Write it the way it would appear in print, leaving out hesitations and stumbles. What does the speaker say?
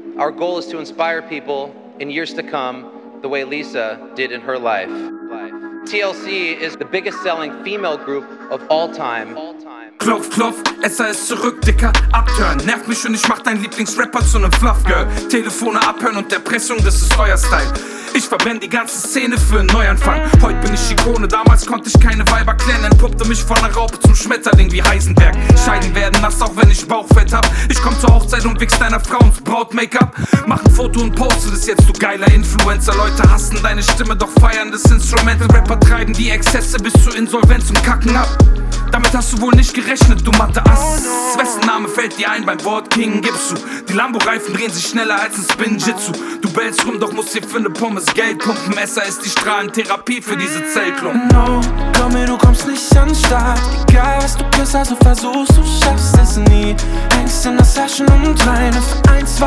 Our goal is to inspire people in years to come the way Lisa did in her life. TLC is the biggest selling female group of all time. Klopf, klopf, Esser ist zurück, Dicker, abturn. Nervt mich und ich mach dein Lieblingsrapper zu nem Fluff-Girl. Telefone abhören und Erpressung, das ist euer Style. Ich verbrenne die ganze Szene für einen Neuanfang. Heute bin ich Ikone, damals konnte ich keine Weiber klären. Entpuppte mich von einer Raupe zum Schmetterling wie Heisenberg. Scheiden werden nass, auch wenn ich Bauchfett hab. Ich komm zur Hochzeit und wichs deiner Frau ins Braut-Make-up. Mach ein Foto und poste das jetzt, du geiler Influencer. Leute hassen deine Stimme, doch feiern das Instrumental-Rapper. Treiben die Exzesse bis zur Insolvenz und kacken ab. Damit hast du wohl nicht gerechnet, du Mathe-Ass. Wessen Name fällt dir ein beim Wort King gibst du? Die Lambo-Reifen drehen sich schneller als ein Spin-Jitsu. Du bellst rum, doch musst dir für ne Pommes Geld pumpen. Messer ist die Strahlentherapie für diese Zellklumpen. No, glaub mir, du kommst nicht an den Start. Egal was du bist, also versuchst, du schaffst es nie. Hängst in der Session um 3 für 1, 2